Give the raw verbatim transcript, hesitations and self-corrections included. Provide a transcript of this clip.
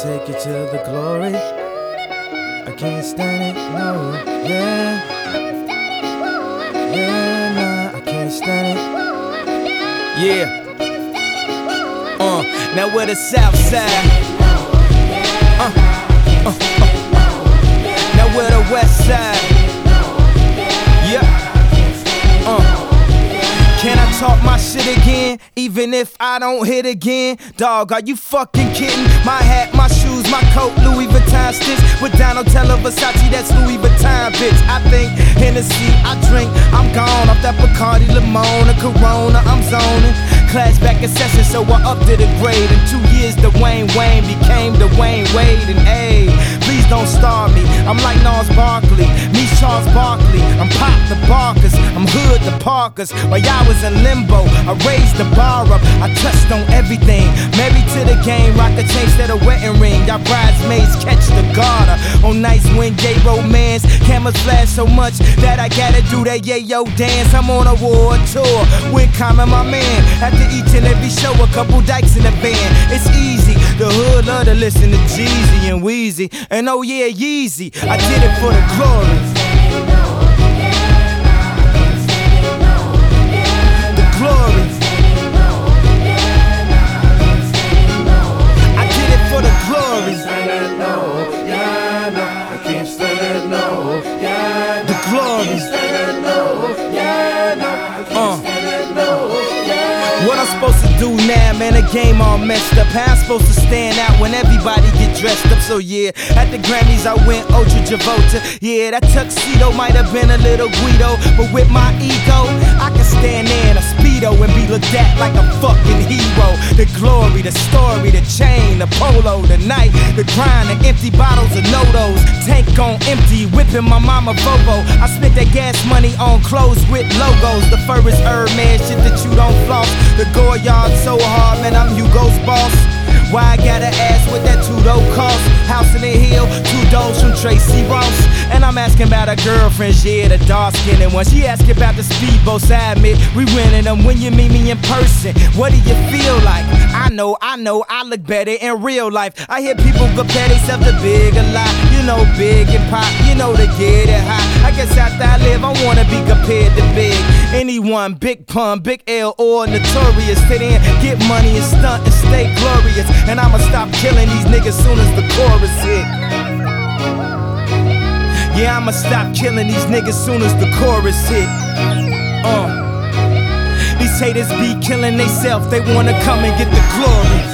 take you to the glory. I can't stand it, no, yeah. Yeah, nah, I can't stand it. Yeah. Uh, now we're the South Side. Uh, uh, uh. Now we're the West Side. Yeah. Uh. Can I talk my shit again, even if I don't hit again? Dog, are you fucking kidding? My hat, my shoes, my coat, Louis Vuitton stitch with Donatella Versace, that's Louis Vuitton, bitch. I think Hennessy, I drink, I'm gone off that Bacardi, Limon, or Corona, I'm zoning. Class back in session, so I upped to the grade. In two years, Dwayne Wayne became Dwayne Wade, and ayy, please don't star me. I'm like Nas Barkley, me Charles Barkley. I'm Pop the Barkers, I'm Hood the Parkers. While y'all was in limbo, I raised the bar up, I touched on everything. Married to the game, rock a chain instead of wedding ring. Y'all bridesmaids catch the garter on nights when gay romance. Cameras flash so much that I gotta do that yayo dance. I'm on a war tour with Common, my man. After each and every show, a couple dykes in the band. It's easy, the hood love to listen to Jeezy and Weezy. And oh yeah, Yeezy, I did it for the glory. The glory. I did it for the glory. The glory. Uh. What I'm supposed to do now, man, the game all messed up. How I'm supposed to stand out when everybody get dressed up? So yeah, at the Grammys I went Ultra Travolta. Yeah, that tuxedo might have been a little Guido, but with my ego, I can stand there in a Speedo and be looked at like a fucking hero. The glory, the story, the chain, the polo, the night, the grind, the empty bottles of Nodos. Tank on empty, whipping my mama Volvo. I spent that gas money on clothes with logos. The fur is Hermes, shit that you don't floss. The Goyard so hard, man, I'm Hugo's boss. Why I gotta ask what that two-door cost? House in the hill, two doors from Tracy Ross. And I'm asking about her girlfriends, yeah, the dark-skinned one. She asking about the speedboats, I admit we rented them. When you meet me in person, what do you feel like? I know, I know, I look better in real life. I hear people compare themselves to Big a lot. You know, Big and Pop, you know they get it hot. I guess after I live, I wanna be compared to Big. Anyone, Big Pun, Big L, or Notorious. Sit in, get money and stunt and stay glorious. And I'ma stop killing these niggas soon as the chorus hit. Yeah, I'ma stop killing these niggas soon as the chorus hit. Uh. These haters be killing theyself, they wanna come and get the glory.